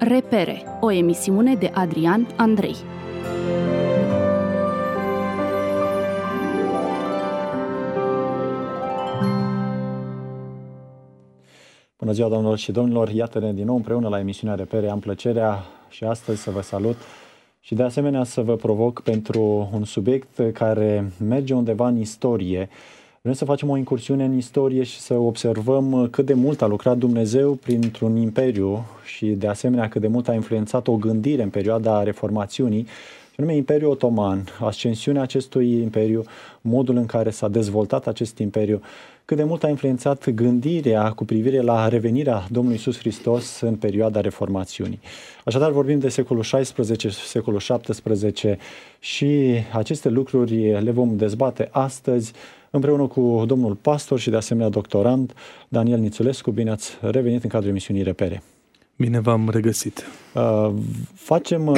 Repere, o emisiune de Adrian Andrei. Bună ziua, doamnelor și domnilor! Iată-ne din nou împreună la emisiunea Repere. Am plăcerea și astăzi să vă salut și de asemenea să vă provoc pentru un subiect care merge undeva în istorie. Vrem să facem o incursiune în istorie și să observăm cât de mult a lucrat Dumnezeu printr-un imperiu și de asemenea cât de mult a influențat o gândire în perioada Reformațiunii, și anume Imperiul Otoman, ascensiunea acestui imperiu, modul în care s-a dezvoltat acest imperiu, cât de mult a influențat gândirea cu privire la revenirea Domnului Iisus Hristos în perioada Reformațiunii. Așadar vorbim de secolul XVI, secolul XVII și aceste lucruri le vom dezbate astăzi împreună cu domnul pastor și de asemenea doctorand Daniel Nițulescu. Bine ați revenit în cadrul emisiunii Repere. Bine v-am regăsit. Facem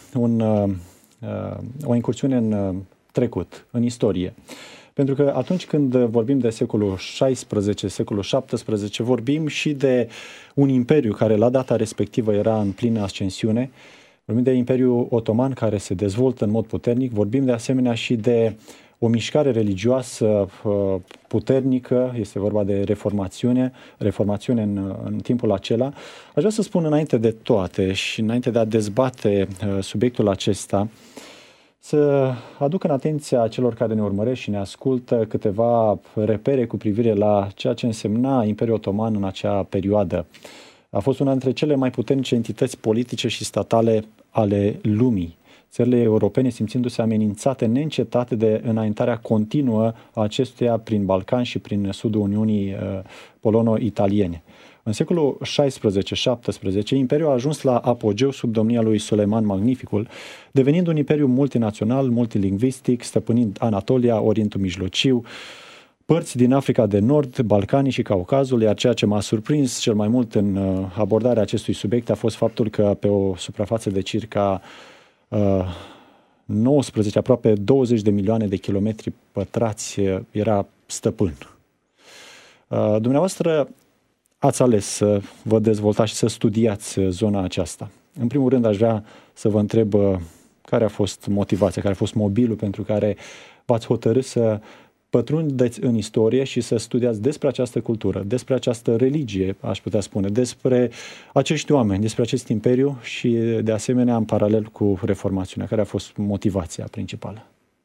o incursiune în trecut, în istorie. Pentru că atunci când vorbim de secolul XVI, secolul XVII, vorbim și de un imperiu care la data respectivă era în plină ascensiune, vorbim de Imperiul Otoman care se dezvoltă în mod puternic, vorbim de asemenea și de o mișcare religioasă puternică, este vorba de reformațiune în timpul acela. Aș vrea să spun înainte de toate și înainte de a dezbate subiectul acesta, să aduc în atenția celor care ne urmăresc și ne ascultă câteva repere cu privire la ceea ce însemna Imperiul Otoman în acea perioadă. A fost una dintre cele mai puternice entități politice și statale ale lumii. Țările europene simțindu-se amenințate neîncetate de înaintarea continuă a acestuia prin Balcan și prin sudul Uniunii polono-italiene. În secolul XVI-XVII, imperiul a ajuns la apogeu sub domnia lui Suleiman Magnificul, devenind un imperiu multinațional, multilingvistic, stăpânind Anatolia, Orientul Mijlociu, părți din Africa de Nord, Balcanii și Caucazul, iar ceea ce m-a surprins cel mai mult în abordarea acestui subiect a fost faptul că pe o suprafață de circa 19, aproape 20 de milioane de kilometri pătrați era stăpân. Dumneavoastră ați ales să vă dezvoltați și să studiați zona aceasta. În primul rând aș vrea să vă întreb care a fost motivația, care a fost mobilul pentru care v-ați hotărât să pătrundeți în istorie și să studiați despre această cultură, despre această religie, aș putea spune, despre acești oameni, despre acest imperiu și de asemenea în paralel cu reformațiunea. Care a fost motivația principală?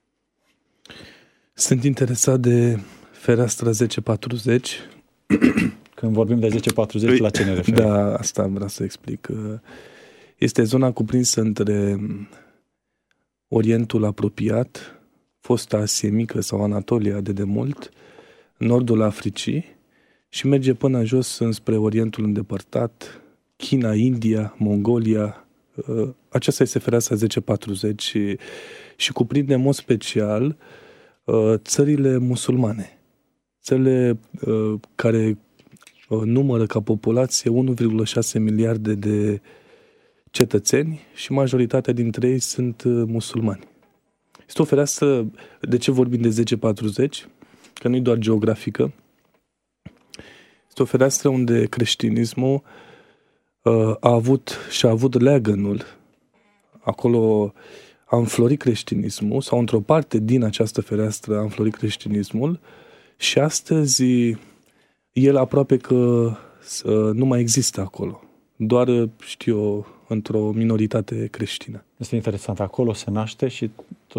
Sunt interesat de fereastra 1040. Când vorbim de 1040, la ce ne referim? Da, asta vreau să explic. Este zona cuprinsă între Orientul apropiat, fosta Asie Mică sau Anatolia de demult, nordul Africii și merge până jos înspre Orientul îndepărtat, China, India, Mongolia. Aceasta este fereastra 1040 și cuprinde în mod special țările musulmane. Țările care numără ca populație 1,6 miliarde de cetățeni și majoritatea dintre ei sunt musulmani. Este o fereastră, de ce vorbim de 1040? Că nu e doar geografică. Este o fereastră unde creștinismul a avut leagănul. Acolo a înflorit creștinismul, sau într-o parte din această fereastră a înflorit creștinismul și astăzi el aproape că nu mai există acolo. Doar, într-o minoritate creștină. Este interesant. Acolo se naște și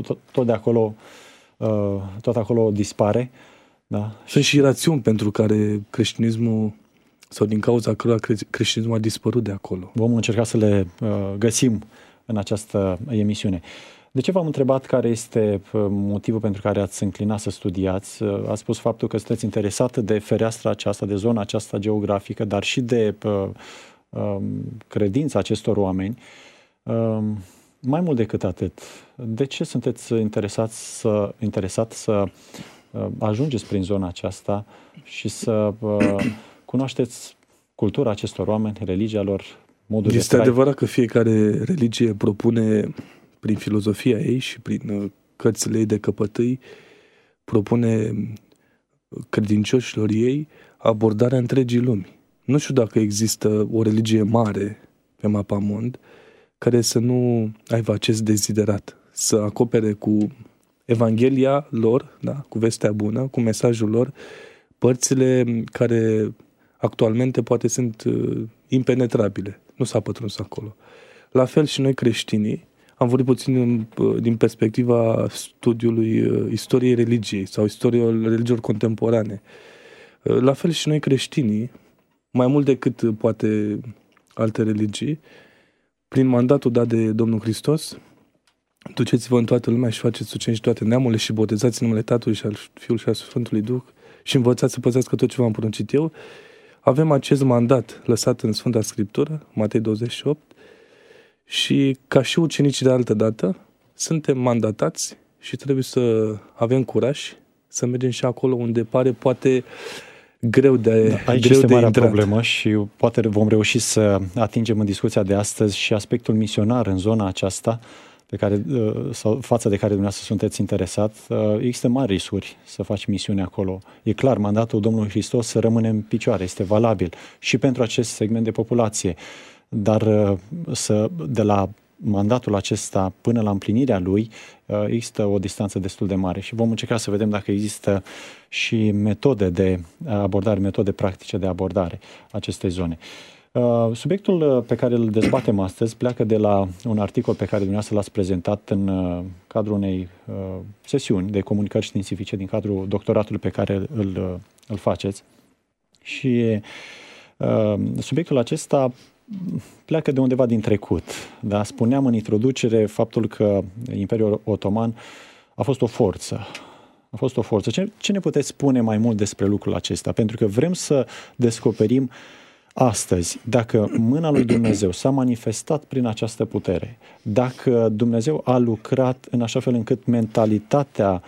tot acolo dispare. Da? Sunt și rațiuni pentru care creștinismul, sau din cauza cărora creștinismul a dispărut de acolo. Vom încerca să le găsim în această emisiune. De ce v-am întrebat care este motivul pentru care ați înclinat să studiați? Ați spus faptul că sunteți interesată de fereastra aceasta, de zona aceasta geografică, dar și de credința acestor oameni. Mai mult decât atât, de ce sunteți interesat să ajungeți prin zona aceasta și să cunoașteți cultura acestor oameni, religia lor, modul de Este trai? adevărat că fiecare religie propune, prin filozofia ei și prin cărțile ei de căpătâi, propune credincioșilor ei abordarea întregii lumi. Nu știu dacă există o religie mare pe mapamond care să nu aibă acest deziderat, să acopere cu Evanghelia lor, da, cu vestea bună, cu mesajul lor, părțile care actualmente poate sunt impenetrabile. Nu s-a pătruns acolo. La fel și noi creștinii, am vorbit puțin din perspectiva studiului istoriei religiei sau istoriei religiilor contemporane. La fel și noi creștinii, mai mult decât poate alte religii, prin mandatul dat de Domnul Hristos, duceți-vă în toată lumea și faceți ucenici toate neamurile și botezați în numele Tatălui și al Fiului și al Sfântului Duh și învățați să păzească tot ce v-am poruncit eu. Avem acest mandat lăsat în Sfânta Scriptură, Matei 28, și ca și ucenicii de altă dată, suntem mandatați și trebuie să avem curaj să mergem și acolo unde pare poate greu de aici greu este de marea intrat. problemă și poate vom reuși să atingem în discuția de astăzi și aspectul misionar în zona aceasta pe care, sau față de care dumneavoastră sunteți interesat. Există mari riscuri să faci misiune acolo. E clar, mandatul Domnului Hristos să rămâne în picioare, este valabil și pentru acest segment de populație. Dar de la mandatul acesta până la împlinirea lui există o distanță destul de mare și vom încerca să vedem dacă există și metode de abordare, metode practice de abordare acestei zone. Subiectul pe care îl dezbatem astăzi pleacă de la un articol pe care dumneavoastră l-ați prezentat în cadrul unei sesiuni de comunicări științifice din cadrul doctoratului pe care îl faceți. Și subiectul acesta pleacă de undeva din trecut. Da? Spuneam în introducere faptul că Imperiul Otoman a fost o forță. A fost o forță. Ce ne puteți spune mai mult despre lucrul acesta? Pentru că vrem să descoperim astăzi dacă mâna lui Dumnezeu s-a manifestat prin această putere, dacă Dumnezeu a lucrat în așa fel încât mentalitatea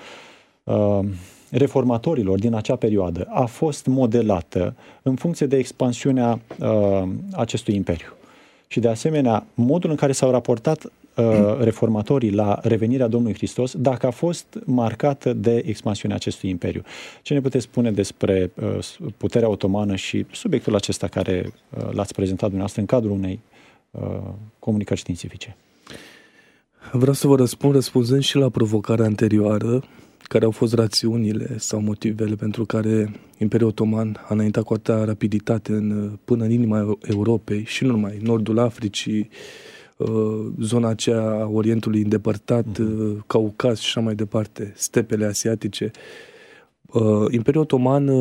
reformatorilor din acea perioadă a fost modelată în funcție de expansiunea acestui imperiu. Și de asemenea, modul în care s-au raportat reformatorii la revenirea Domnului Hristos, dacă a fost marcată de expansiunea acestui imperiu. Ce ne puteți spune despre puterea otomană și subiectul acesta care l-ați prezentat dumneavoastră în cadrul unei comunicări științifice? Vreau să vă răspunzând și la provocarea anterioară, care au fost rațiunile sau motivele pentru care Imperiul Otoman a înaintat cu atâta rapiditate până în inima Europei și nu numai, nordul Africii, zona aceea a Orientului îndepărtat, Caucaz și așa mai departe, stepele asiatice. Imperiul Otoman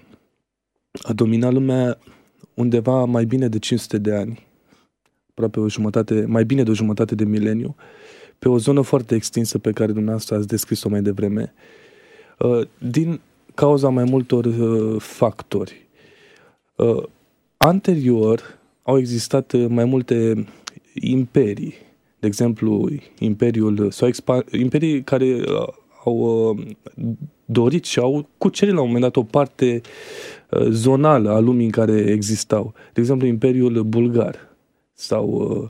a dominat lumea undeva mai bine de 500 de ani, aproape mai bine de o jumătate de mileniu, pe o zonă foarte extinsă pe care dumneavoastră ați descris-o mai devreme, din cauza mai multor factori. Anterior au existat mai multe imperii, de exemplu imperii care au dorit și au cucerit la un moment dat o parte zonală a lumii în care existau. De exemplu, Imperiul Bulgar sau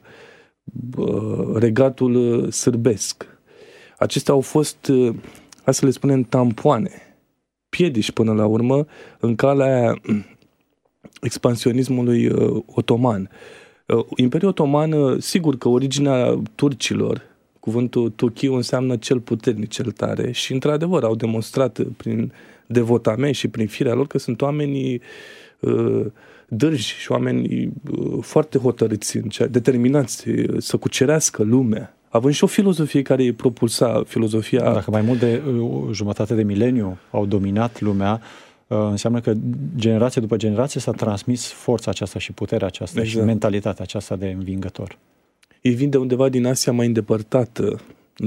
Regatul Sârbesc. Acestea au fost, hai să le spunem, tampoane, piedici până la urmă în calea expansionismului otoman. Imperiul Otoman, sigur că originea turcilor, cuvântul Turchiu înseamnă cel puternic, cel tare și într-adevăr au demonstrat prin devotament și prin firea lor că sunt oamenii dârji și oameni foarte hotărâți, determinați să cucerească lumea, având și o filozofie care îi propulsa filozofia. Dacă mai mult de jumătate de mileniu au dominat lumea, înseamnă că generație după generație s-a transmis forța aceasta și puterea aceasta, exact, și mentalitatea aceasta de învingător. Ei vin de undeva din Asia mai îndepărtată, în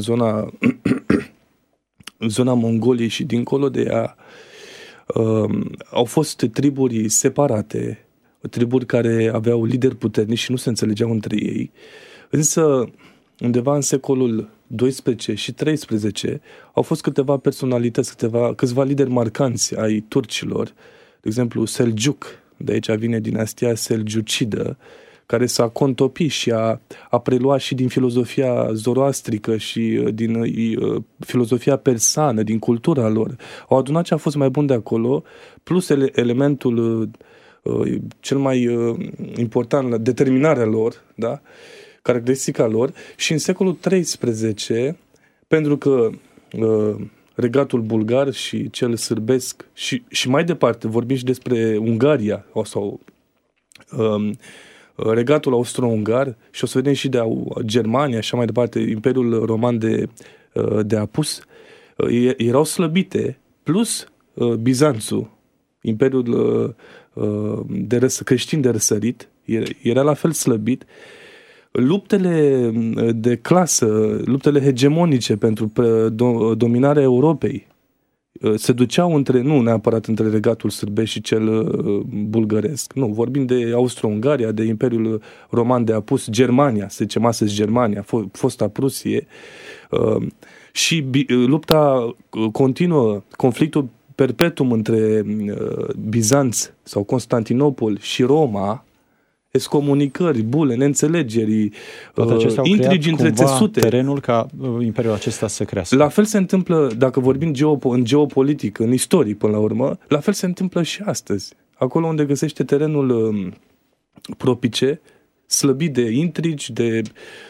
zona Mongoliei și dincolo de ea. Au fost triburi separate, triburi care aveau lideri puternici și nu se înțelegeau între ei. Însă, undeva în secolul 12 și 13 au fost câteva personalități, câțiva lideri marcanți ai turcilor. De exemplu, Seljuk, de aici vine dinastia seljucidă, care s-a contopit și a preluat și din filozofia zoroastrică și din filozofia persană, din cultura lor. Au adunat ce a fost mai bun de acolo, plus elementul cel mai important, determinarea lor, da? Caracteristica lor, și în secolul XIII, pentru că regatul bulgar și cel sârbesc și mai departe vorbim și despre Ungaria sau regatul austro-ungar și o să vedem și de Germania și mai departe, Imperiul Roman de Apus, erau slăbite, plus Bizanțul, Imperiul creștin de răsărit, era la fel slăbit. Luptele de clasă, luptele hegemonice pentru dominarea Europei se duceau nu neapărat între regatul sârbesc și cel bulgăresc. Nu, vorbim de Austro-Ungaria, de Imperiul Roman de Apus, Germania, se zicem astăzi Germania, fosta Prusie, și lupta continuă, conflictul perpetuum între Bizanț sau Constantinopol și Roma, excomunicări, bule, neînțelegeri, intrigi între țesute. Terenul ca imperiul acesta să crească. La fel se întâmplă, dacă vorbim în geopolitic, în istorie până la urmă, la fel se întâmplă și astăzi. Acolo unde găsește terenul propice, slăbit de intrigi, de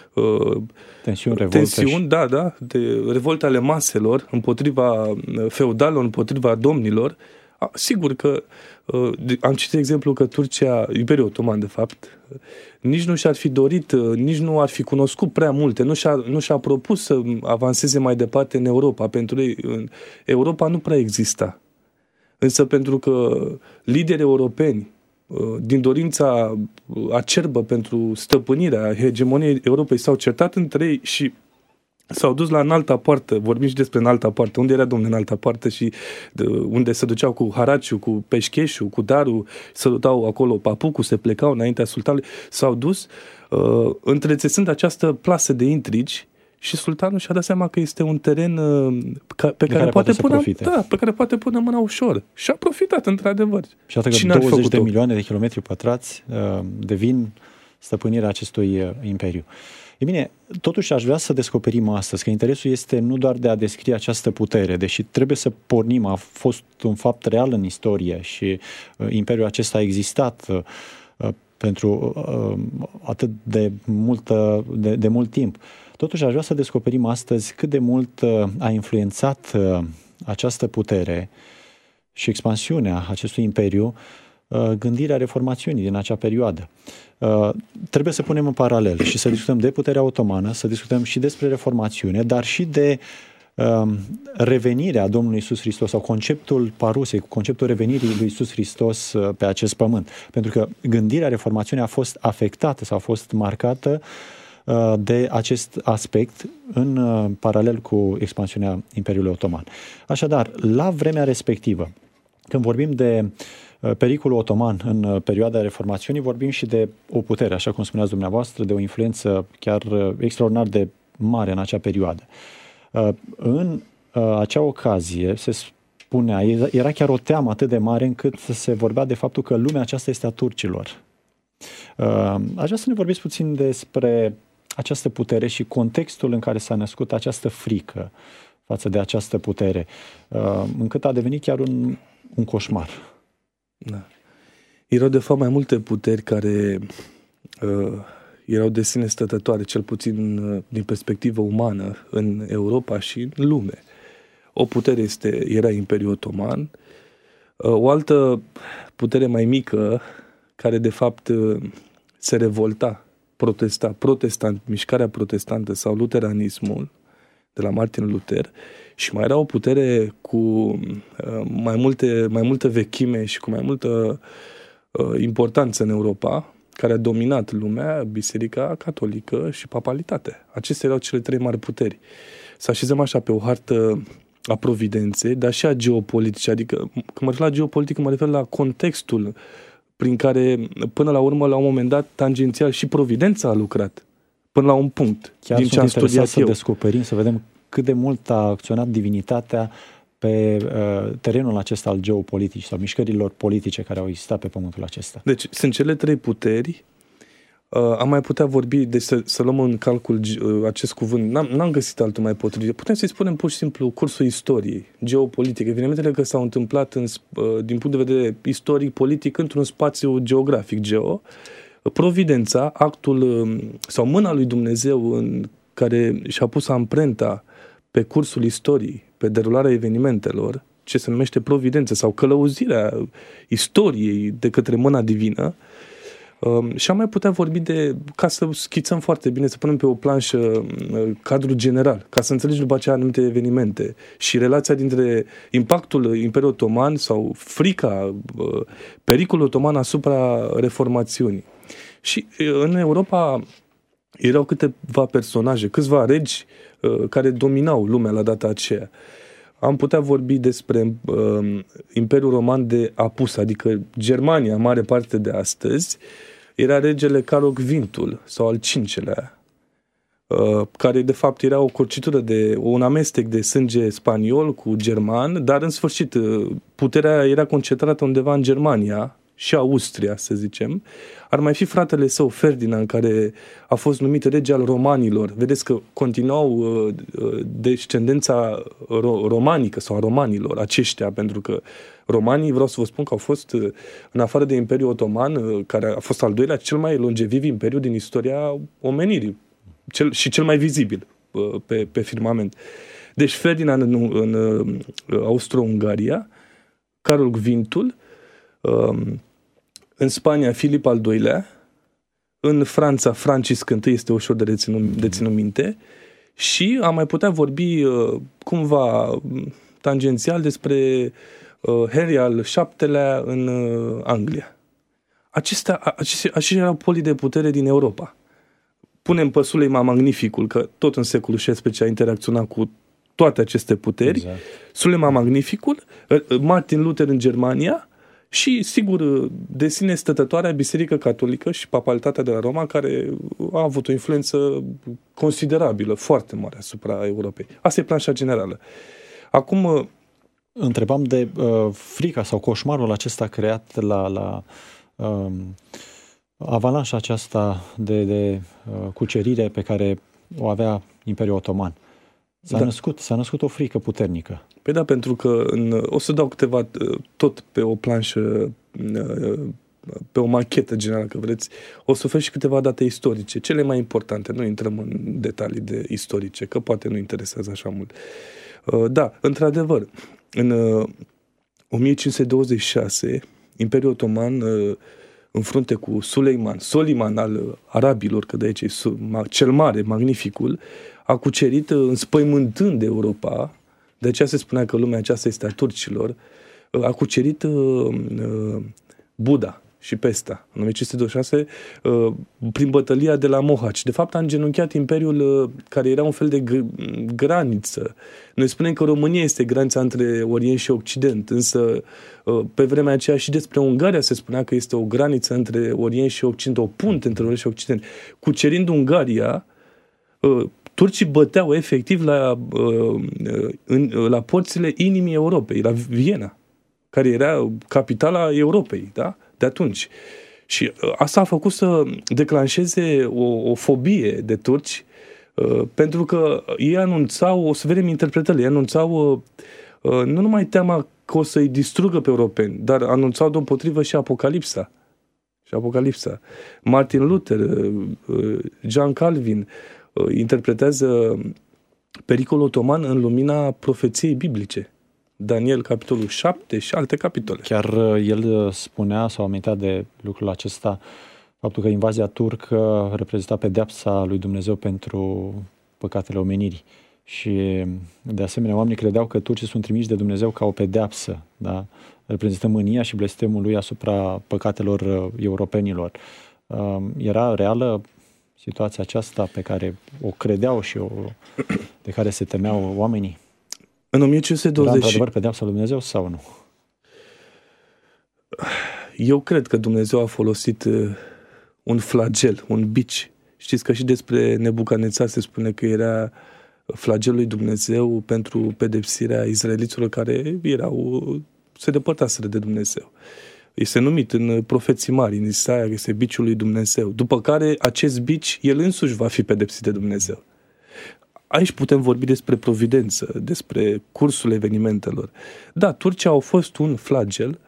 tensiuni, de revolte ale maselor împotriva feudalilor, împotriva domnilor. Sigur că am citit exemplu că Turcia, Imperiul Otoman de fapt, nici nu și-ar fi dorit, nici nu ar fi cunoscut prea multe, nu și-a propus să avanseze mai departe în Europa. Pentru ei, Europa nu prea exista. Însă pentru că liderii europeni, din dorința acerbă pentru stăpânirea hegemoniei Europei, s-au certat între ei și s-au dus la înalta poartă, vorbim și despre înalta poartă, unde era domnul înalta poartă și unde se duceau cu haraciu, cu peșcheșul, cu darul, se duceau acolo papucul, se plecau înaintea sultanului, s-au dus întrețesând această plasă de intrigi și sultanul și-a dat seama că este un teren pe care poate pune mâna ușor. Și a profitat, într-adevăr. Și atât că 20 de milioane de kilometri pătrați devin stăpânirea acestui imperiu. E bine, totuși aș vrea să descoperim astăzi că interesul este nu doar de a descrie această putere, deși trebuie să pornim, a fost un fapt real în istorie și imperiul acesta a existat pentru atât de mult timp. Totuși aș vrea să descoperim astăzi cât de mult a influențat această putere și expansiunea acestui imperiu gândirea reformațiunii din acea perioadă. Trebuie să punem în paralel și să discutăm de puterea otomană, să discutăm și despre reformațiune, dar și de revenirea Domnului Iisus Hristos sau conceptul parusei, conceptul revenirii lui Iisus Hristos pe acest pământ. Pentru că gândirea reformațiunii a fost afectată sau a fost marcată de acest aspect în paralel cu expansiunea Imperiului Otoman. Așadar, la vremea respectivă, când vorbim de pericolul otoman în perioada reformațiunii, vorbim și de o putere, așa cum spuneați dumneavoastră, de o influență chiar extraordinar de mare în acea perioadă. În acea ocazie se spunea, era chiar o teamă atât de mare încât se vorbea de faptul că lumea aceasta este a turcilor. Aș vrea să ne vorbiți puțin despre această putere și contextul în care s-a născut această frică față de această putere, încât a devenit chiar un coșmar. Da. Erau de fapt mai multe puteri care erau de sine stătătoare, cel puțin din perspectivă umană, în Europa și în lume. O putere era Imperiul Otoman, o altă putere mai mică, care de fapt se revolta, mișcarea protestantă sau luteranismul de la Martin Luther, și mai era o putere cu mai multă vechime și cu mai multă importanță în Europa, care a dominat lumea, Biserica Catolică și Papalitatea. Acestea erau cele trei mari puteri. Să așezăm așa pe o hartă a providenței, dar și a geopolitice. Adică, când mă refer la geopolitică, mă refer la contextul prin care, până la urmă, la un moment dat, tangențial și providența a lucrat. Până la un punct. Chiar din ce am studiat să descoperim, să vedem cât de mult a acționat divinitatea pe terenul acesta al geopoliticii sau mișcărilor politice care au existat pe pământul acesta. Deci sunt cele trei puteri Am mai putea vorbi, deci să luăm în calcul acest cuvânt, n-am găsit altul mai potrivit. Putem să-i spunem pur și simplu cursul istoriei, geopolitic, evenimentele care s-au întâmplat din punct de vedere istoric, politic, într-un spațiu geografic, providența, actul sau mâna lui Dumnezeu în care și-a pus amprenta pe cursul istoriei, pe derularea evenimentelor, ce se numește providență sau călăuzirea istoriei de către mâna divină. Și am mai putea vorbi ca să schițăm foarte bine, să punem pe o planșă cadrul general, ca să înțelegi după aceea anumite evenimente și relația dintre impactul Imperiului Otoman sau frica, pericolul otoman asupra reformațiunii. Și în Europa erau câteva personaje, câțiva regi care dominau lumea la data aceea. Am putea vorbi despre Imperiul Roman de apus, adică Germania, mare parte de astăzi, era regele Carol Quintul, sau al cincelea, care de fapt era o corcitură un amestec de sânge spaniol cu german, dar în sfârșit puterea era concentrată undeva în Germania și Austria, să zicem. Ar mai fi fratele său, Ferdinand, care a fost numit rege al romanilor. Vedeți că continuau descendența romanică sau a romanilor, aceștia, pentru că romanii, vreau să vă spun că au fost, în afară de Imperiul Otoman, care a fost al doilea, cel mai longeviv imperiu din istoria omenirii și cel mai vizibil pe firmament. Deci Ferdinand în Austro-Ungaria, Carol Quintul, în Spania Filip al II-lea, în Franța Francisc I este ușor de ținut minte și am mai putea vorbi cumva tangențial despre Henry al VII-lea în Anglia. Aceștia erau polii de putere din Europa. Punem pe Suleiman Magnificul, că tot în secolul XVI a interacționat cu toate aceste puteri. Exact. Suleiman Magnificul, Martin Luther în Germania și, sigur, de sine stătătoarea Biserică Catolică și Papalitatea de la Roma, care a avut o influență considerabilă, foarte mare asupra Europei. Asta e planșa generală. Acum întrebam de frica sau coșmarul acesta creat la avalanșa aceasta de cucerire pe care o avea Imperiul Otoman. S-a născut o frică puternică. Păi da, pentru că o să dau câteva, tot pe o planșă, pe o machetă generală, că vreți, o să ofer și câteva date istorice, cele mai importante. Nu intrăm în detalii de istorice, că poate nu interesează așa mult. Da, într-adevăr, în 1526, Imperiul Otoman, în frunte cu Soliman al arabilor, că de aici e cel mare, Magnificul, a cucerit, înspăimântând Europa, de aceea se spunea că lumea aceasta este a turcilor, a cucerit Buda și Pesta, în 1526, prin bătălia de la Mohaci. De fapt, a îngenunchiat imperiul care era un fel de graniță. Noi spunem că România este granița între Orient și Occident, însă pe vremea aceea și despre Ungaria se spunea că este o graniță între Orient și Occident, o punte între Orient și Occident. Cucerind Ungaria, turcii băteau efectiv la porțile inimii Europei, la Viena, care era capitala Europei, da? De atunci. Și asta a făcut să declanșeze o fobie de turci, pentru că ei anunțau, o să vedem interpretările, ei anunțau nu numai teama că o să-i distrugă pe europeni, dar anunțau deopotrivă și Apocalipsa. Martin Luther, John Calvin interpretează pericolul otoman în lumina profeției biblice. Daniel, capitolul 7 și alte capitole. Chiar el spunea sau amintea de lucrul acesta, faptul că invazia turcă reprezenta pedeapsa lui Dumnezeu pentru păcatele omenirii. Și de asemenea oamenii credeau că turcii sunt trimiși de Dumnezeu ca o pedeapsă, da? Reprezintă mânia și blestemul lui asupra păcatelor europenilor. Era reală situația aceasta pe care o credeau și de care se temeau oamenii? În 1520... Era într-adevăr pedeapsa lui Dumnezeu sau nu? Eu cred că Dumnezeu a folosit un flagel, un bici. Știți că și despre Nebucanețar se spune că era flagelul lui Dumnezeu pentru pedepsirea izraeliților care se depărtaseră de Dumnezeu. Este numit în profeții mari, în Isaia, este biciul lui Dumnezeu. După care acest bici, el însuși va fi pedepsit de Dumnezeu. Aici putem vorbi despre providență, despre cursul evenimentelor. Da, Turcia au fost un flagel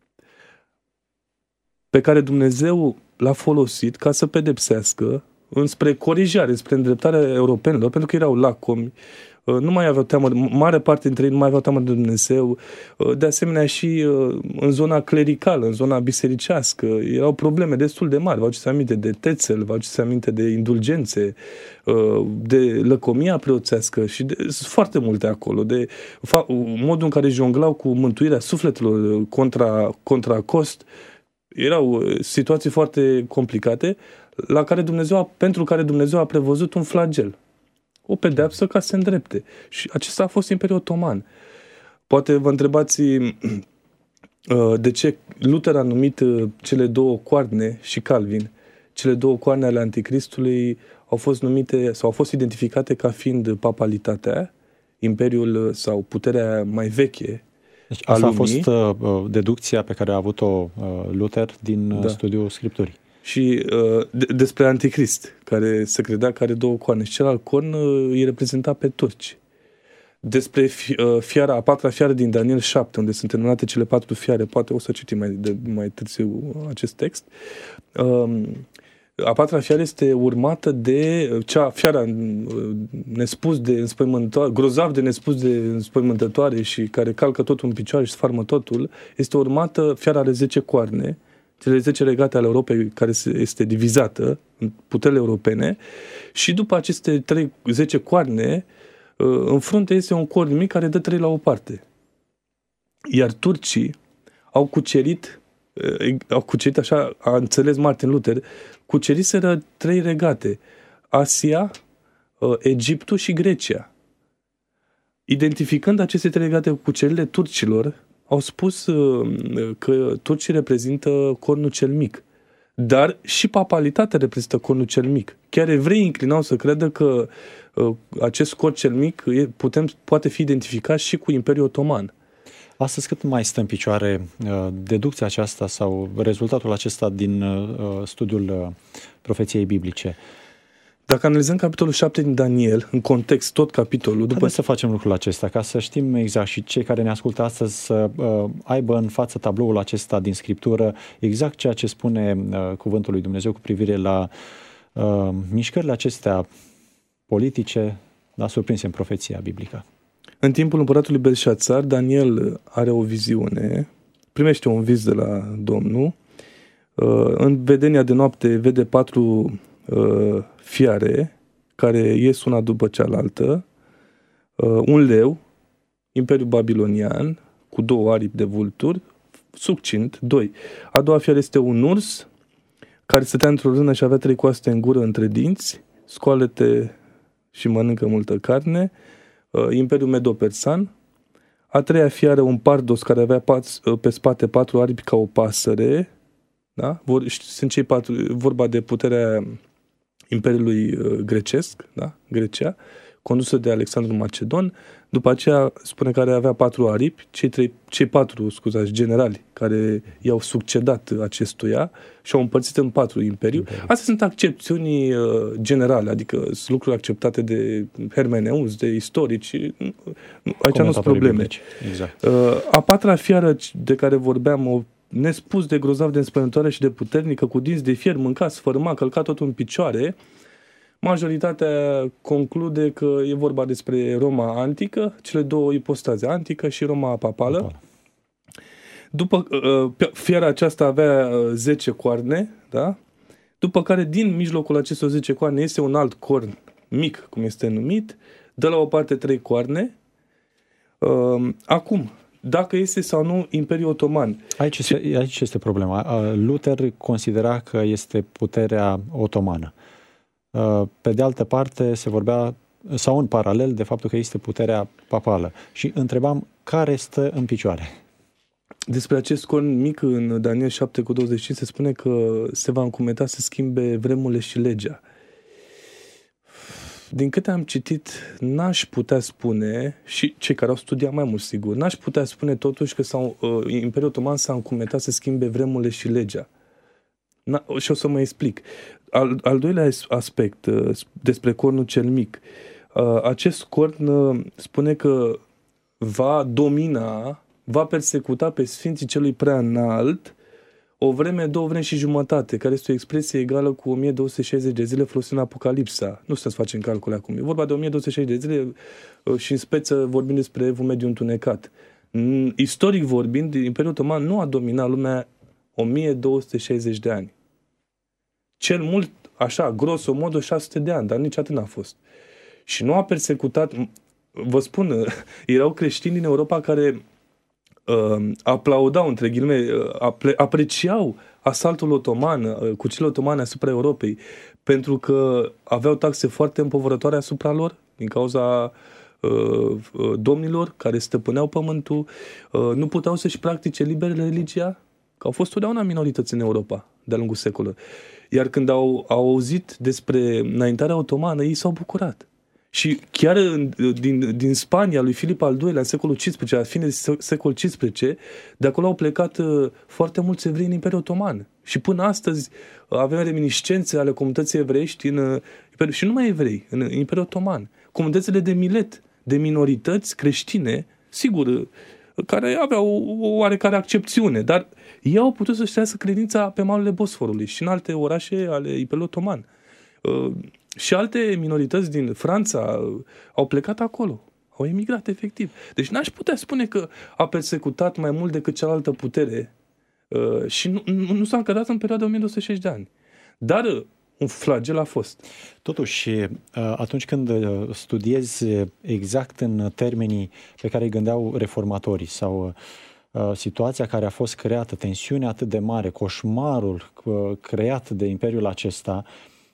pe care Dumnezeu l-a folosit ca să pedepsească înspre corijare, spre îndreptarea europenilor, pentru că erau lacomi, nu mai aveau teamă, mare parte dintre ei nu mai aveau teamă de Dumnezeu, de asemenea și în zona clericală, în zona bisericească, erau probleme destul de mari, vă aduceți aminte de tețel, vă aduceți aminte de indulgențe, de lăcomia preoțească și sunt foarte multe acolo, de modul în care jonglau cu mântuirea sufletelor contra cost. Erau situații foarte complicate pentru care Dumnezeu a prevăzut un flagel. O pedeapsă ca să se îndrepte. Și acesta a fost Imperiul Otoman. Poate vă întrebați de ce Luther a numit cele două coarne și Calvin. Cele două coarne ale Anticristului au fost numite sau au fost identificate ca fiind papalitatea, imperiul sau puterea mai veche. Deci asta a fost deducția pe care a avut-o Luther din studiul Scripturii. Și despre Anticrist, care se credea că are două coarne. Și celălalt corn îi reprezenta pe turci. Despre a patra fiară din Daniel 7, unde sunt enumărate cele 4 fiare, poate o să citim mai târziu acest text. A patra fiară este urmată de fiara nespus de înspăimântătoare, grozav de nespus de înspăimântătoare și care calcă totul în picioare și sfarmă totul, este urmată, fiara are 10 coarne, cele 10 regate ale Europei, care este divizată în puterile europene, și după aceste 10 coarne, în frunte este un corn mic care dă 3 la o parte. Iar turcii au cucerit, așa a înțeles Martin Luther, cuceriseră 3 regate: Asia, Egiptul și Grecia. Identificând aceste 3 regate cu cucerile turcilor, au spus că turcii reprezintă cornul cel mic. Dar și papalitatea reprezintă cornul cel mic. Chiar evreii înclinau să credă că acest corn cel mic poate fi identificat și cu Imperiul Otoman. Astăzi cât mai stă în picioare deducția aceasta sau rezultatul acesta din studiul profeției biblice? Dacă analizăm capitolul 7 din Daniel, în context, tot capitolul... După să facem lucrul acesta, ca să știm exact și cei care ne ascultă astăzi să aibă în față tabloul acesta din Scriptură, exact ceea ce spune cuvântul lui Dumnezeu cu privire la mișcările acestea politice, surprinse în profeția biblică. În timpul împăratului Belșațar, Daniel are o viziune, primește un vis de la Domnul, în vedenia de noapte vede 4 fiare care ies una după cealaltă, un leu, Imperiul Babilonian, cu 2 aripi de vulturi, succint, 2. A doua fiară este un urs care stătea într-o rână și avea 3 coaste în gură între dinți, scoalete și mănâncă multă carne, Imperiul Medo-Persan. A treia fiară, un pardos care avea pe spate 4 aripi ca o pasăre, da? Sunt cei 4, vorba de puterea Imperiului grecesc, da? Grecia, condusă de Alexandru Macedon. După aceea spune că avea 4 aripi, cei 4 generali care i-au succedat acestuia și au împărțit în 4 imperiu. Astea sunt accepțiuni generale, adică sunt lucruri acceptate de hermeneuți, de istorici. Aici nu sunt probleme. Exact. A 4-a fiară de care vorbeam, nespus de grozav de înspăimântătoare și de puternică, cu dinți de fier, mânca, sfărâma, călca totul în picioare. Majoritatea conclude că e vorba despre Roma antică, cele 2 ipostaze, antică și Roma papală. După fiara aceasta avea 10 coarne, da? După care din mijlocul acestor 10 coarne este un alt corn mic, cum este numit, dă la o parte 3 coarne. Acum, dacă este sau nu Imperiul Otoman. Aici este problema. Luther considera că este puterea otomană. Pe de altă parte se vorbea, sau în paralel, de faptul că este puterea papală. Și întrebam care stă în picioare. Despre acest corn mic în Daniel 7:25 se spune că se va încumeta să schimbe vremurile și legea. din câte am citit, n-aș putea spune, și cei care au studiat mai mult, sigur, n-aș putea spune totuși că Imperiul Otoman s-a încumetat să schimbe vremurile și legea. Și o să mă explic. Al doilea aspect, despre cornul cel mic. Acest corn spune că va persecuta pe Sfinții Celui Prea Înalt o vreme, 2 vremi și jumătate, care este o expresie egală cu 1260 de zile folosind Apocalipsa. Nu să facem calcule acum. E vorba de 1260 de zile și în speță vorbim despre Evul Mediu întunecat. Istoric vorbind, Imperiul Otoman nu a dominat lumea 1260 de ani. Cel mult, așa, grosomodul 600 de ani, dar nici atât n-a fost. Și nu a persecutat, vă spun, erau creștini din Europa care aplaudau, între ghilimele, apreciau asaltul otoman, cucile otomane asupra Europei, pentru că aveau taxe foarte împovărătoare asupra lor, din cauza domnilor care stăpâneau pământul, nu puteau să-și practice liber religia, că au fost totdeauna minorități în Europa de-a lungul secolului. Iar când au auzit despre înaintarea otomană, ei s-au bucurat. Și chiar din Spania, lui Filip al II-lea, în secolul XV, la fine de secol XV, de acolo au plecat foarte mulți evrei în Imperiul Otoman. Și până astăzi avem reminiscențe ale comunității evreiești și nu numai evrei, în Imperiul Otoman. Comunitățile de milet, de minorități creștine, sigur, care aveau o oarecare accepțiune, dar ei au putut să-și trăiască credința pe malurile Bosforului și în alte orașe ale Imperiului Otoman. Și alte minorități din Franța au plecat acolo. Au emigrat, efectiv. Deci n-aș putea spune că a persecutat mai mult decât cealaltă putere și nu s-a încadrat în perioada 1260 de ani. Dar un flagel a fost. Totuși, atunci când studiezi exact în termenii pe care îi gândeau reformatorii sau situația care a fost creată, tensiunea atât de mare, coșmarul creat de imperiul acesta,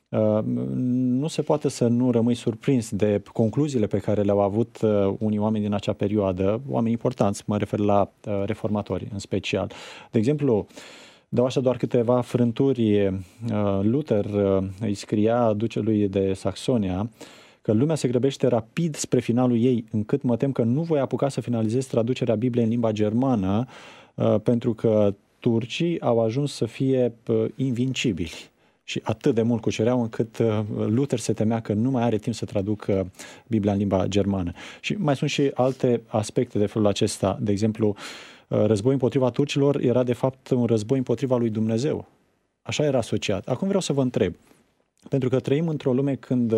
nu se poate să nu rămâi surprins de concluziile pe care le-au avut unii oameni din acea perioadă, oameni importanți, mă refer la reformatori în special. De exemplu, dau așa doar câteva frânturi. Luther îi scria ducelui de Saxonia că lumea se grăbește rapid spre finalul ei, încât mă tem că nu voi apuca să finalizez traducerea Bibliei în limba germană, pentru că turcii au ajuns să fie invincibili. Și atât de mult cucereau încât Luther se temea că nu mai are timp să traducă Biblia în limba germană. Și mai sunt și alte aspecte de felul acesta. De exemplu, războiul împotriva turcilor era de fapt un război împotriva lui Dumnezeu. Așa era asociat. Acum vreau să vă întreb, pentru că trăim într-o lume când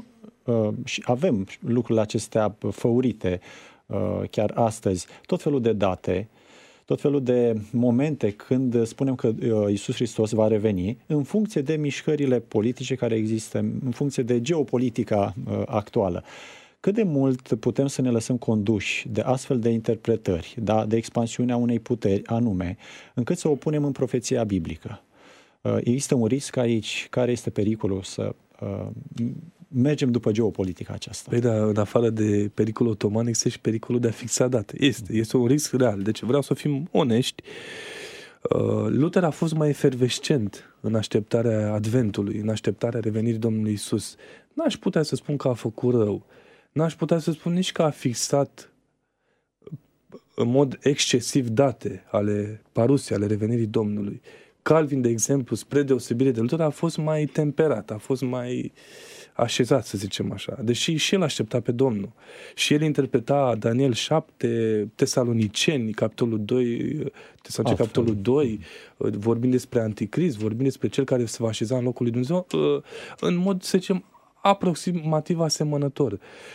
și avem lucrurile acestea făurite chiar astăzi, tot felul de date, tot felul de momente când spunem că Iisus Hristos va reveni, în funcție de mișcările politice care există, în funcție de geopolitica actuală. Cât de mult putem să ne lăsăm conduși de astfel de interpretări, da, de expansiunea unei puteri anume, încât să o punem în profeția biblică? Există un risc aici? Care este pericolul să mergem după geopolitica aceasta? Păi da, în afară de pericolul otoman, există și pericolul de a fixa date. Este un risc real. Deci vreau să fim onești. Luther a fost mai efervescent în așteptarea adventului, în așteptarea revenirii Domnului Iisus. N-aș putea să spun că a făcut rău. N-aș putea să spun nici că a fixat în mod excesiv date ale parusiei, ale revenirii Domnului. Calvin, de exemplu, spre deosebire de Luther, a fost mai temperat, a fost mai așezat, să zicem așa. Deși și el aștepta pe Domnul. Și el interpreta Daniel 7, Tesaloniceni, capitolul 2, capitolul 2, vorbind despre Anticrist, vorbind despre cel care se va așeza în locul lui Dumnezeu, în mod, să zicem, aproximativ asemănător.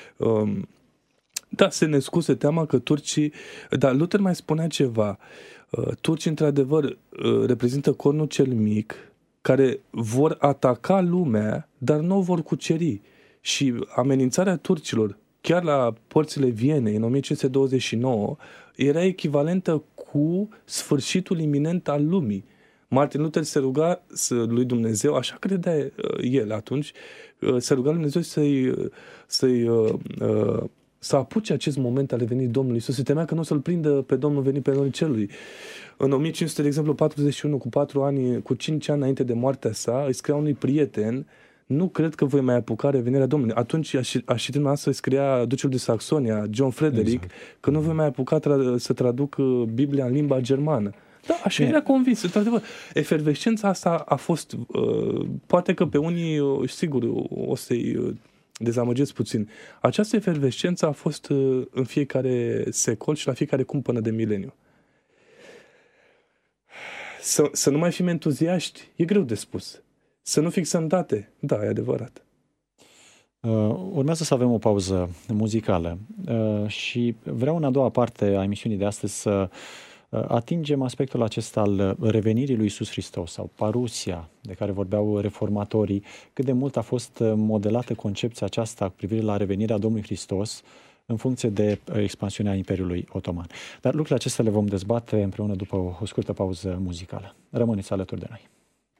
Da, se născuse teama că turcii... Dar Luther mai spunea ceva. Turcii, într-adevăr, reprezintă cornul cel mic, care vor ataca lumea, dar nu o vor cuceri. Și amenințarea turcilor, chiar la porțile Vienei, în 1529, era echivalentă cu sfârșitul iminent al lumii. Martin Luther se ruga lui Dumnezeu, așa credea el atunci, se ruga lui Dumnezeu să apuce acest moment al revenirii Domnului Iisus. Se temea că nu o să-l prindă pe Domnul venit pe noi celui. În 1500, de exemplu, 41, cu 5 ani înainte de moartea sa, îi scria unui prieten: nu cred că voi mai apuca revenirea Domnului. Atunci a citit noastră, scria Ducul de Saxonia, John Frederick, exact, că nu voi mai apuca să traduc Biblia în limba germană. Da, așa era convins. Într-adevăr, efervescența asta a fost, poate că pe unii, sigur, o să-i dezamăgesc puțin. Această efervescență a fost în fiecare secol și la fiecare cumpănă de mileniu. Să nu mai fim entuziaști, e greu de spus. Să nu fixăm date, da, e adevărat. Urmează să avem o pauză muzicală și vreau în a doua parte a emisiunii de astăzi să atingem aspectul acesta al revenirii lui Iisus Hristos sau parusia de care vorbeau reformatorii, cât de mult a fost modelată concepția aceasta cu privire la revenirea Domnului Hristos în funcție de expansiunea Imperiului Otoman. Dar lucrurile acestea le vom dezbate împreună după o scurtă pauză muzicală. Rămâneți alături de noi.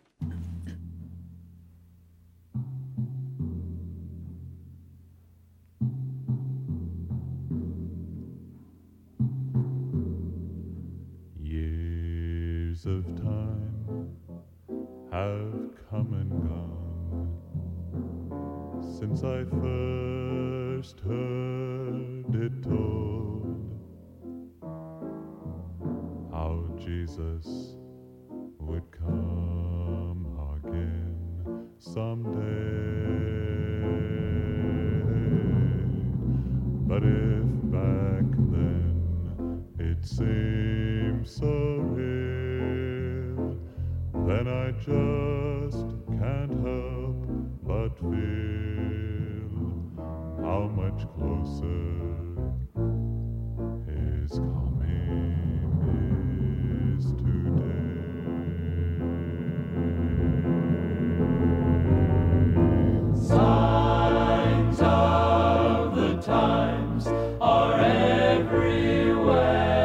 Years of time have come and gone since I first heard it told how Jesus would come again someday. But if back then it seemed so real, then I just can't help but feel how much closer His coming is today. Signs of the times are everywhere.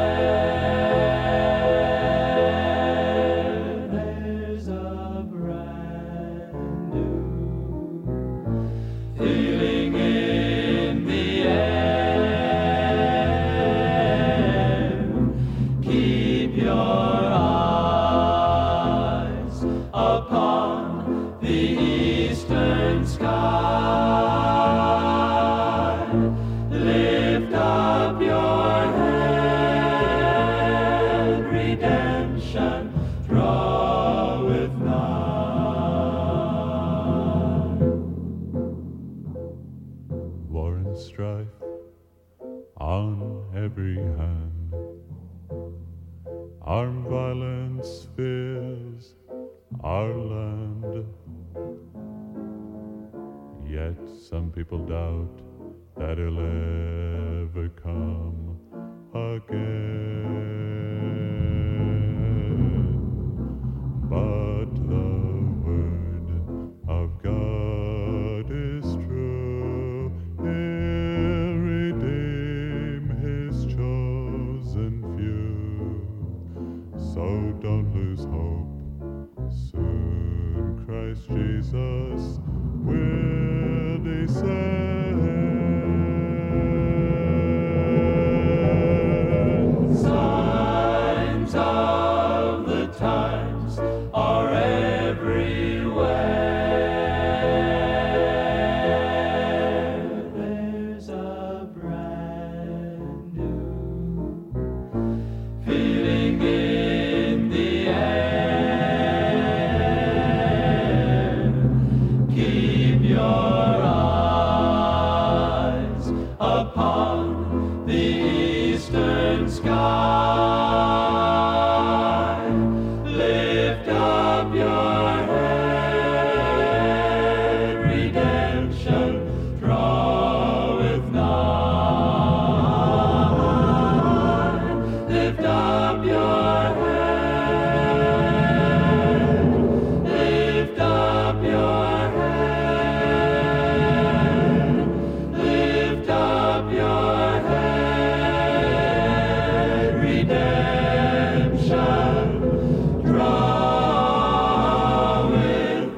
There's a brand new feeling in the air. Keep your eyes upon the eastern sky. Lift up your head, redemption draweth nigh. War and strife on every hand, armed violence fills our land. Yet some people doubt that it'll ever come again. But the word of God is true. He'll redeem His chosen few. So don't lose hope. Soon Christ Jesus will descend. Signs of the times are everywhere. There's a brand new feeling in the air. Keep your eyes upon the eastern sky. Lift up your head, redemption draweth nigh. Lift up your head, lift up your head, lift up your head, redemption draweth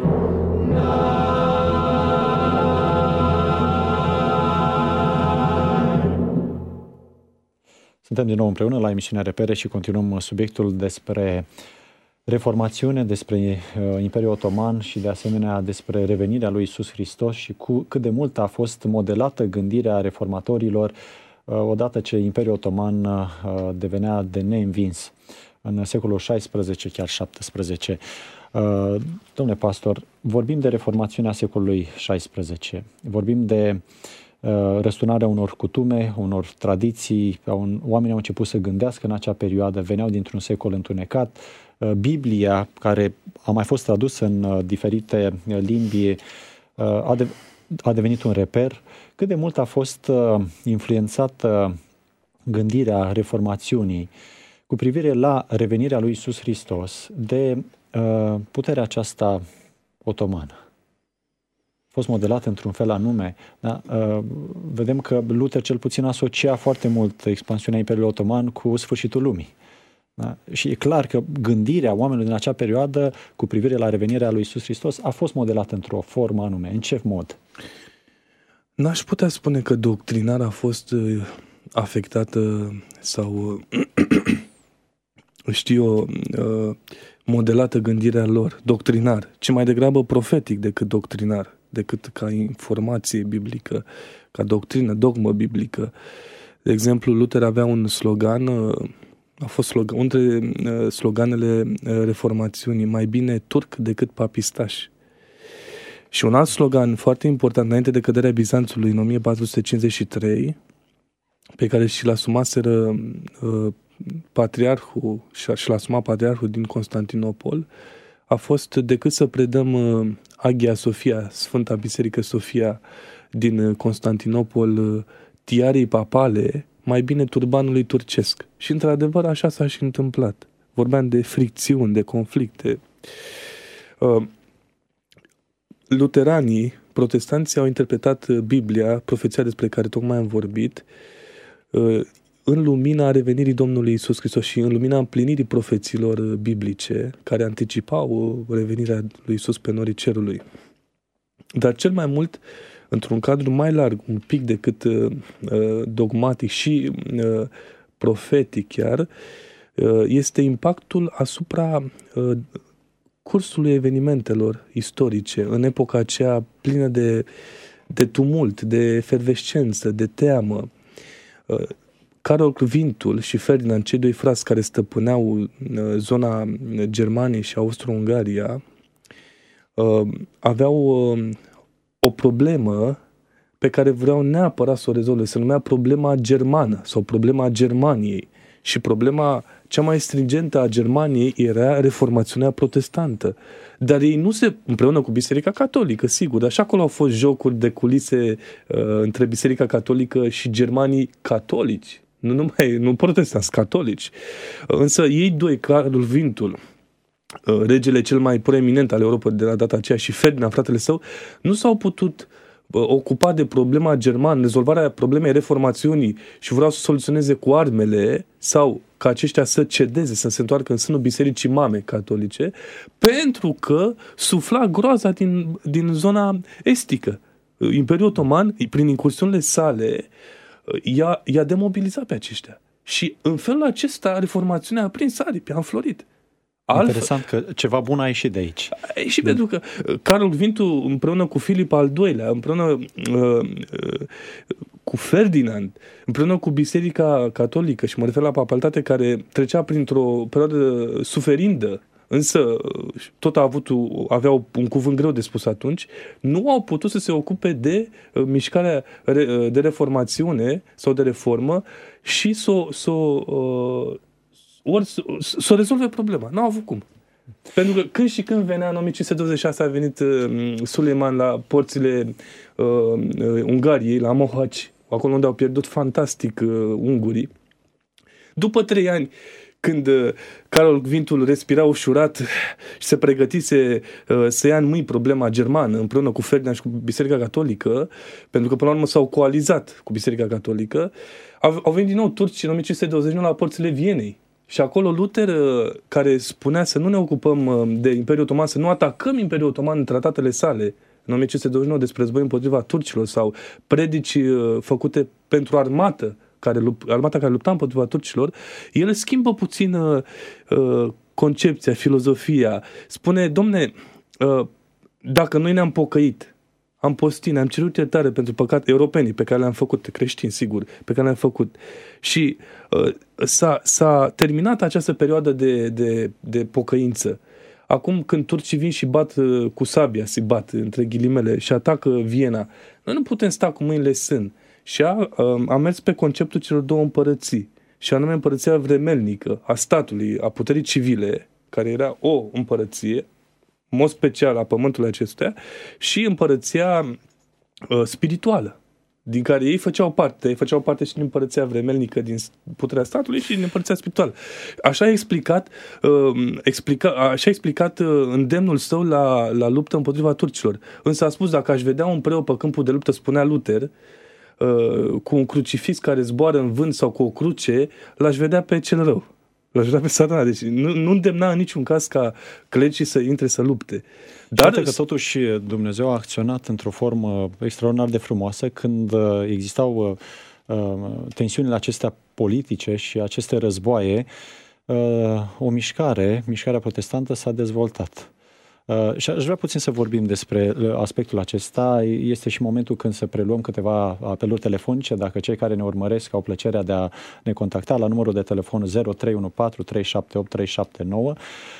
nigh. Suntem din nou împreună la emisiunea Repere și continuăm subiectul despre reformațiune, despre Imperiul Otoman și de asemenea despre revenirea lui Iisus Hristos și cât de mult a fost modelată gândirea reformatorilor odată ce Imperiul Otoman devenea de neînvins în secolul XVI, chiar XVII. Domnule pastor, vorbim de reformațiunea secolului XVI, vorbim de răsturnarea unor cutume, unor tradiții, oamenii au început să gândească în acea perioadă, veneau dintr-un secol întunecat. Biblia, care a mai fost tradusă în diferite limbi, a devenit un reper. Cât de mult a fost influențată gândirea reformațiunii cu privire la revenirea lui Iisus Hristos de puterea aceasta otomană? A fost modelată într-un fel anume. Da? Vedem că Luther cel puțin asocia foarte mult expansiunea Imperiului Otoman cu sfârșitul lumii. Da? Și e clar că gândirea oamenilor din acea perioadă cu privire la revenirea lui Iisus Hristos a fost modelată într-o formă anume. În ce mod? N-aș putea spune că doctrinarea a fost afectată sau modelată gândirea lor, doctrinar, ci mai degrabă profetic decât doctrinar, decât ca informație biblică, ca doctrină, dogmă biblică. De exemplu, Luther avea un slogan, a fost unul dintre sloganele reformațiunii, mai bine turc decât papistaș. Și un alt slogan foarte important, înainte de căderea Bizanțului în 1453, pe care și-l asumaseră patriarhul, și-l asuma patriarhul din Constantinopol, a fost decât să predăm Agia Sofia, Sfânta Biserică Sofia din Constantinopol, tiarei papale, mai bine turbanului turcesc. Și într-adevăr așa s-a și întâmplat. Vorbeam de fricțiuni, de conflicte. Luteranii, protestanții au interpretat Biblia, profeția despre care tocmai am vorbit, în lumina revenirii Domnului Iisus Hristos și în lumina împlinirii profețiilor biblice care anticipau revenirea lui Iisus pe norii cerului. Dar cel mai mult, într-un cadru mai larg, un pic decât dogmatic și profetic chiar, este impactul asupra cursului evenimentelor istorice în epoca aceea plină de tumult, de efervescență, de teamă. Carol Quintul și Ferdinand, cei doi frați care stăpâneau zona Germaniei și Austro-Ungaria, aveau o problemă pe care vreau neapărat să o rezolve. Se numea problema germană sau problema Germaniei. Și problema cea mai stringentă a Germaniei era reformațiunea protestantă. Dar ei nu se, împreună cu Biserica Catolică, sigur, dar și acolo au fost jocuri de culise între Biserica Catolică și germanii catolici. Nu protestanți, catolici. Însă ei doi, Carol Quintul, regele cel mai proeminent al Europei de la data aceea, și Ferdinand, fratele său, nu s-au putut ocupa de problema germană, rezolvarea problemei reformațiunii și vreau să soluționeze cu armele sau ca aceștia să cedeze, să se întoarcă în sânul bisericii mame catolice, pentru că sufla groaza din zona estică. Imperiul Otoman, prin incursiunile sale, i-a demobilizat pe aceștia. Și în felul acesta reformațiunea a prins aripi, a înflorit. Interesant că ceva bun a ieșit de aici. Și pentru că Carol Quintul împreună cu Filip al II-lea, împreună cu Ferdinand, împreună cu Biserica Catolică, și mă refer la papalitate care trecea printr-o perioadă suferindă, însă tot aveau un cuvânt greu de spus atunci, nu au putut să se ocupe de mișcarea de reformațiune sau de reformă și să rezolve problema. N-au avut cum. Pentru că când venea în 1526 a venit Suleiman la porțile Ungariei, la Mohaci, acolo unde au pierdut fantastic ungurii. După 3 ani, când Carol Quintul respira ușurat și se pregătise să ia în mâini problema germană împreună cu Ferdinand și cu Biserica Catolică, pentru că până la urmă s-au coalizat cu Biserica Catolică, au venit din nou turcii în 1529 la porțile Vienei. Și acolo Luther, care spunea să nu ne ocupăm de Imperiul Otoman, să nu atacăm Imperiul Otoman în tratatele sale, în 1529 despre război împotriva turcilor sau predici făcute pentru armata care lupta împotriva turcilor, el schimbă puțin concepția, filozofia. Spune, domne, dacă noi ne-am pocăit, am postit, ne-am cerut iertare pentru păcate, europenii pe care le-am făcut, creștini, sigur, pe care le-am făcut, și s-a terminat această perioadă de pocăință. Acum, când turcii vin și bat cu sabia, se bat, între ghilimele, și atacă Viena, noi nu putem sta cu mâinile în sân. Și a mers pe conceptul celor două împărății, și anume împărăția vremelnică a statului, a puterii civile, care era o împărăție, în mod special a pământului acestuia, și împărăția spirituală, din care ei făceau parte și din împărăția vremelnică, din puterea statului, și din împărăția spirituală. Așa a explicat îndemnul său la luptă împotriva turcilor. Însă a spus, dacă aș vedea un preot pe câmpul de luptă, spunea Luther, cu un crucifix care zboară în vânt sau cu o cruce, l-aș vedea pe cel rău. L-aș vedea pe Satana. Deci nu îndemna în niciun caz ca clericii să intre să lupte. Dar că totuși Dumnezeu a acționat într-o formă extraordinar de frumoasă când existau tensiunile acestea politice și aceste războaie. Mișcarea protestantă s-a dezvoltat. Și aș vrea puțin să vorbim despre aspectul acesta. Este și momentul când să preluăm câteva apeluri telefonice. Dacă cei care ne urmăresc au plăcerea de a ne contacta la numărul de telefon 0314 378 379,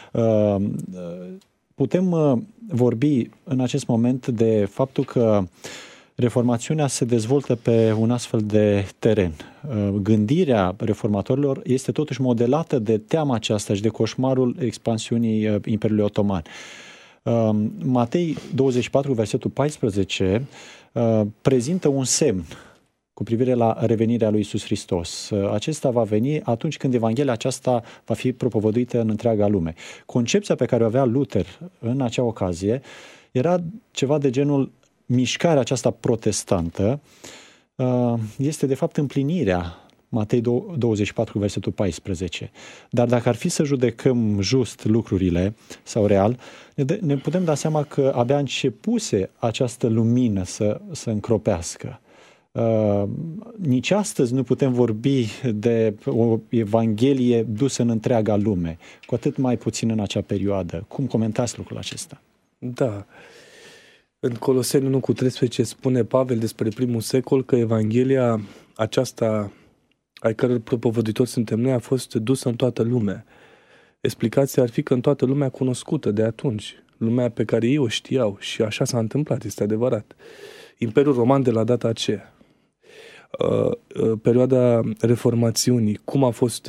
putem vorbi în acest moment de faptul că reformațiunea se dezvoltă pe un astfel de teren. Gândirea reformatorilor este totuși modelată de teama aceasta și de coșmarul expansiunii Imperiului Otoman. Matei 24, versetul 14, prezintă un semn cu privire la revenirea lui Iisus Hristos. Acesta va veni atunci când Evanghelia aceasta va fi propovăduită în întreaga lume. Concepția pe care o avea Luther în acea ocazie era ceva de genul: mișcarea aceasta protestantă este de fapt împlinirea Matei 24, versetul 14. Dar dacă ar fi să judecăm just lucrurile sau real, ne putem da seama că abia începuse această lumină să încropească. Nici astăzi nu putem vorbi de o evanghelie dusă în întreaga lume, cu atât mai puțin în acea perioadă. Cum comentați lucrul acesta? Da. În Coloseni 1:13 spune Pavel despre primul secol că Evanghelia aceasta, ai căror propovăditori suntem noi, a fost dusă în toată lumea. Explicația ar fi că în toată lumea cunoscută de atunci, lumea pe care ei o știau, și așa s-a întâmplat, este adevărat. Imperiul Roman de la data aceea, perioada Reformațiunii, cum a fost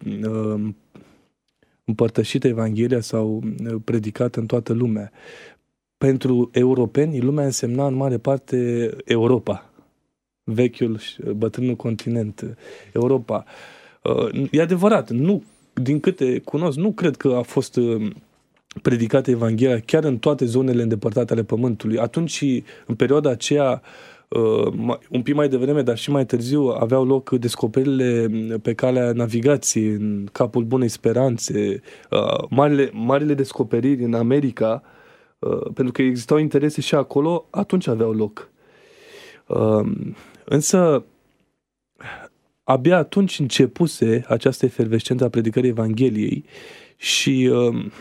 împărtășită Evanghelia sau predicată în toată lumea. Pentru europeni, lumea însemna în mare parte Europa, vechiul, bătrânul continent, Europa. E adevărat, nu, din câte cunosc, nu cred că a fost predicată Evanghelia chiar în toate zonele îndepărtate ale Pământului. Atunci, în perioada aceea, un pic mai devreme, dar și mai târziu, aveau loc descoperirile pe calea navigației în Capul Bunei Speranțe, marile descoperiri în America, pentru că existau interese și acolo, atunci aveau loc. Însă, abia atunci începuse această efervescență a predicării Evangheliei și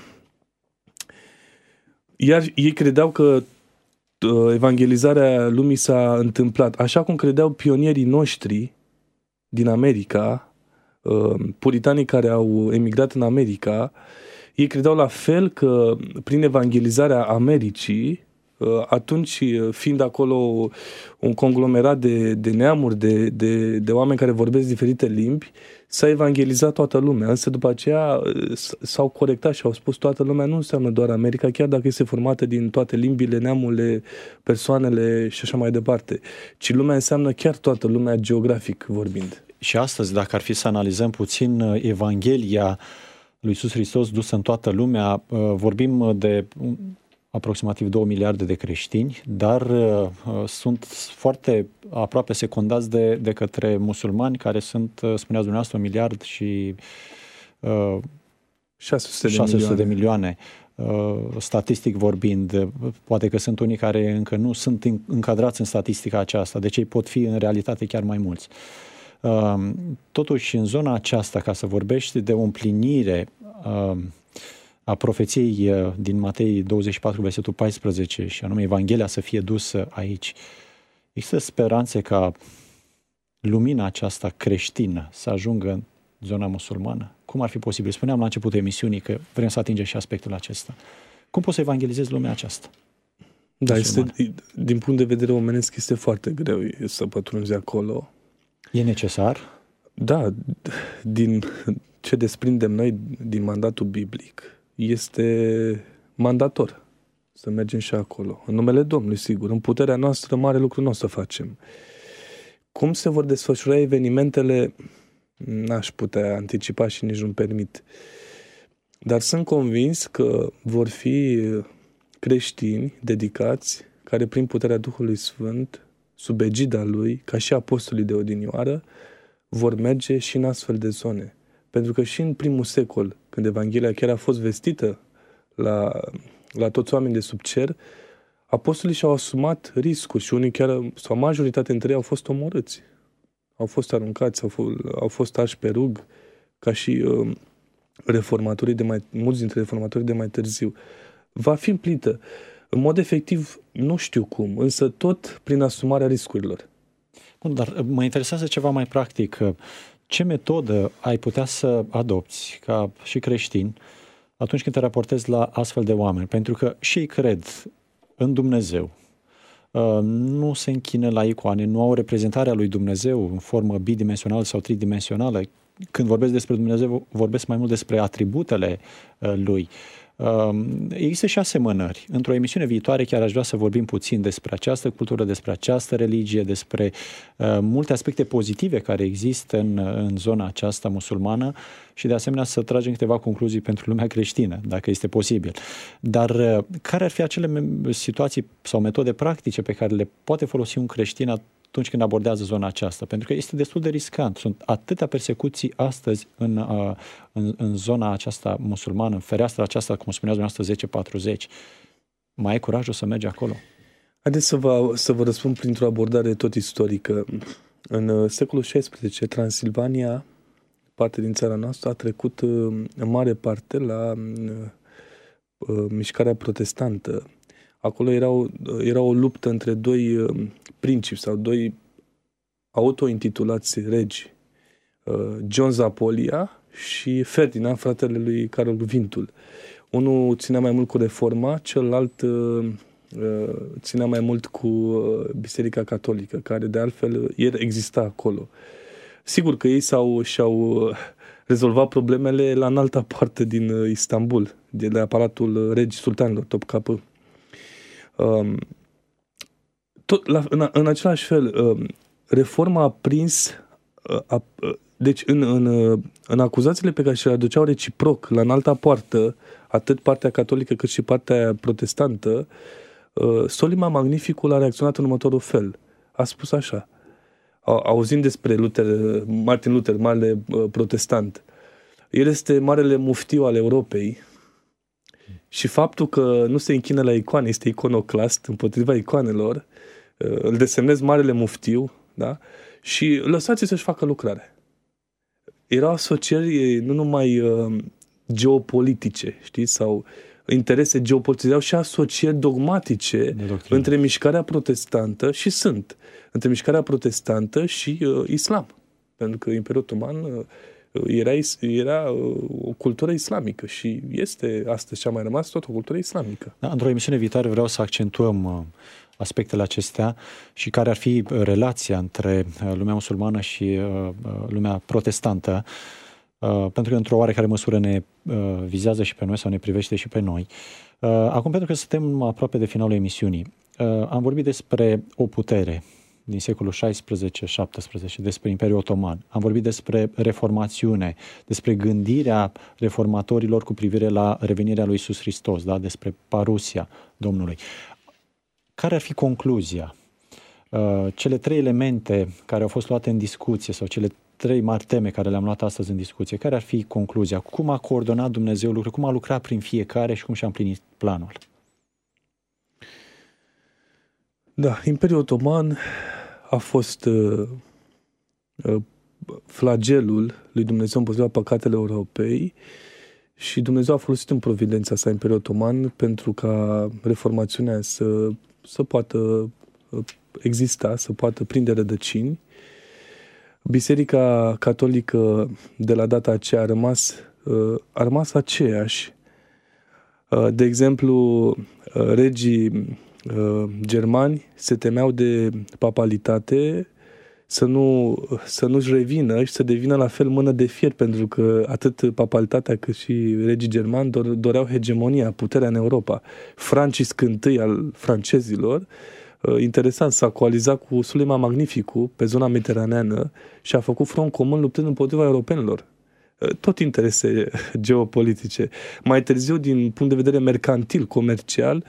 iar ei credeau că evangelizarea lumii s-a întâmplat așa cum credeau pionierii noștri din America, puritanii care au emigrat în America. Ei credeau la fel că prin evangelizarea Americii, atunci fiind acolo un conglomerat de neamuri, de oameni care vorbesc diferite limbi, s-a evangelizat toată lumea. Însă după aceea s-au corectat și au spus toată lumea nu înseamnă doar America, chiar dacă este formată din toate limbile, neamurile, persoanele și așa mai departe, ci lumea înseamnă chiar toată lumea, geografic vorbind. Și astăzi, dacă ar fi să analizăm puțin Evanghelia lui Iisus Hristos dusă în toată lumea, vorbim de aproximativ 2 miliarde de creștini, dar sunt foarte aproape secundați de către musulmani, care sunt, spuneați dumneavoastră, 1 miliard și 600 de milioane. Statistic vorbind, poate că sunt unii care încă nu sunt încadrați în statistica aceasta, deci ei pot fi în realitate chiar mai mulți. Totuși, în zona aceasta, ca să vorbești de o împlinire a profeției din Matei 24, versetul 14, și anume Evanghelia să fie dusă aici, există speranțe ca lumina aceasta creștină să ajungă în zona musulmană? Cum ar fi posibil? Spuneam la începutul emisiunii că vrem să atingem și aspectul acesta. Cum poți să evangelizezi lumea aceasta? Da, din punct de vedere omenesc este foarte greu să pătrunzi acolo. E necesar? Da, din ce desprindem noi din mandatul biblic, este mandator să mergem și acolo. În numele Domnului, sigur. În puterea noastră, mare lucru nu o să facem. Cum se vor desfășura evenimentele, n-aș putea anticipa și nici nu-mi permit. Dar sunt convins că vor fi creștini dedicați, care prin puterea Duhului Sfânt, sub egida Lui, ca și apostolii de odinioară, vor merge și în astfel de zone. Pentru că și în primul secol, când Evanghelia chiar a fost vestită la toți oamenii de sub cer, apostolii și-au asumat riscuri și unii chiar, sau majoritatea dintre ei, au fost omorâți. Au fost aruncați, au fost arși pe rug, ca și mulți dintre reformatorii de mai târziu. Va fi împlită. În mod efectiv, nu știu cum, însă tot prin asumarea riscurilor. Bun, dar mă interesează ceva mai practic. Ce metodă ai putea să adopți ca și creștin atunci când te raportezi la astfel de oameni? Pentru că și ei cred în Dumnezeu, nu se închină la icoane, nu au reprezentarea lui Dumnezeu în formă bidimensională sau tridimensională. Când vorbesc despre Dumnezeu, vorbesc mai mult despre atributele lui. Există și asemănări. Într-o emisiune viitoare chiar aș vrea să vorbim puțin despre această cultură, despre această religie, despre multe aspecte pozitive care există în zona aceasta musulmană și de asemenea să tragem câteva concluzii pentru lumea creștină, dacă este posibil. Dar care ar fi acele situații sau metode practice pe care le poate folosi un creștin atunci când abordează zona aceasta? Pentru că este destul de riscant. Sunt atâtea persecuții astăzi în zona aceasta musulmană, în fereastra aceasta, cum spuneați dumneavoastră, 10-40. Mai ai curajul să mergi acolo? Haideți să vă răspund printr-o abordare tot istorică. În secolul XVI, Transilvania, parte din țara noastră, a trecut în mare parte la mișcarea protestantă. Acolo era o luptă între doi principi sau doi autointitulați regi, John Zapolia și Ferdinand, fratele lui Carol Vintul. Unul ținea mai mult cu reforma, celălalt ținea mai mult cu Biserica Catolică, care de altfel exista acolo. Sigur că ei și-au rezolvat problemele la înalta parte din Istanbul, de la Palatul Regii Sultanilor, Topkapı. În același fel, reforma a prins, deci în acuzațiile pe care și le aduceau reciproc la înalta poartă, atât partea catolică cât și partea protestantă, Solima Magnificul a reacționat în următorul fel. A spus așa, auzind despre Martin Luther, marele protestant, el este marele muftiu al Europei și faptul că nu se închină la icoane, este iconoclast împotriva icoanelor, îl desemnez marele muftiu, da? Și lăsați-i să-și facă lucrare. Erau asocieri nu numai geopolitice, știți, sau interese geopolitice, erau și asocieri dogmatice între mișcarea protestantă între mișcarea protestantă și islam. Pentru că Imperiul Otoman era o cultură islamică și este astăzi cea mai rămas tot o cultură islamică. Da, într-o emisiune viitoare vreau să accentuăm aspectele acestea și care ar fi relația între lumea musulmană și lumea protestantă, pentru că într-o oarecare măsură ne vizează și pe noi sau ne privește și pe noi. Acum, pentru că suntem aproape de finalul emisiunii, am vorbit despre o putere din secolul XVI-XVII, despre Imperiul Otoman. Am vorbit despre reformațiune, despre gândirea reformatorilor cu privire la revenirea lui Iisus Hristos, da? Despre parusia Domnului. Care ar fi concluzia? Cele trei elemente care au fost luate în discuție sau cele trei mari teme care le-am luat astăzi în discuție, care ar fi concluzia? Cum a coordonat Dumnezeu lucrurile? Cum a lucrat prin fiecare și cum și-a împlinit planul? Da, Imperiul Otoman a fost flagelul lui Dumnezeu împotriva păcatelor Europei Și Dumnezeu a folosit în providența sa Imperiul Otoman pentru ca reformațiunea să poată exista, să poată prinde rădăcini. Biserica catolică de la data aceea a rămas aceeași. De exemplu, regii germani se temeau de papalitate să nu-și revină și să devină la fel mână de fier, pentru că atât papalitatea cât și regii germani doreau hegemonia, puterea în Europa. Francisc I al francezilor, interesant, s-a coalizat cu Suleiman Magnificul pe zona mediteraneană și a făcut front comun luptând împotriva europenilor. Tot interese geopolitice. Mai târziu, din punct de vedere mercantil, comercial,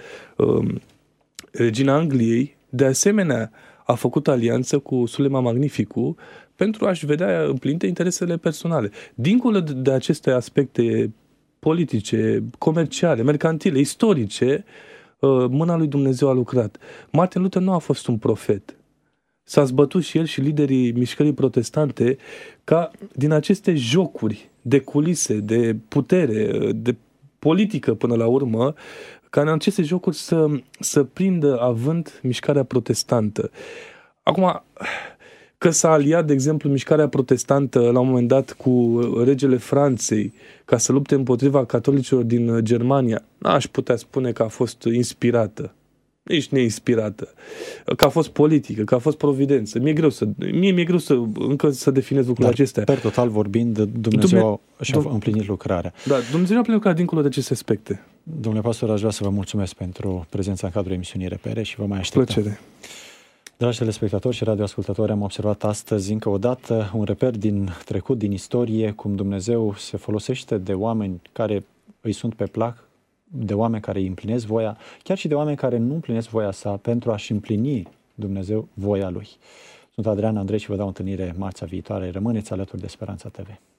regina Angliei, de asemenea, a făcut alianță cu Suleiman Magnificul pentru a-și vedea împlinite interesele personale. Dincolo de aceste aspecte politice, comerciale, mercantile, istorice, mâna lui Dumnezeu a lucrat. Martin Luther nu a fost un profet. S-a zbătut și el și liderii mișcării protestante ca din aceste jocuri de culise, de putere, de politică până la urmă, ca în aceste jocuri să prindă avânt mișcarea protestantă. Acum, că s-a aliat, de exemplu, mișcarea protestantă la un moment dat cu regele Franței ca să lupte împotriva catolicilor din Germania, n-aș putea spune că a fost inspirată. Nici neinspirată. Că a fost politică, că a fost providență. Mie mi-e greu să definez lucrurile acestea. Per total vorbind, Dumnezeu și-a împlinit lucrarea. Da, Dumnezeu a împlinit lucrarea dincolo de aceste aspecte. Domnule pastor, aș vrea să vă mulțumesc pentru prezența în cadrul emisiunii Repere și vă mai așteptăm. Plăcere. Dragi telespectatori și radioascultători, am observat astăzi încă o dată un reper din trecut, din istorie, cum Dumnezeu se folosește de oameni care îi sunt pe plac, de oameni care îi împlinesc voia, chiar și de oameni care nu împlinesc voia sa pentru a-și împlini Dumnezeu voia Lui. Sunt Adrian Andrei și vă dau întâlnire marțea viitoare. Rămâneți alături de Speranța TV.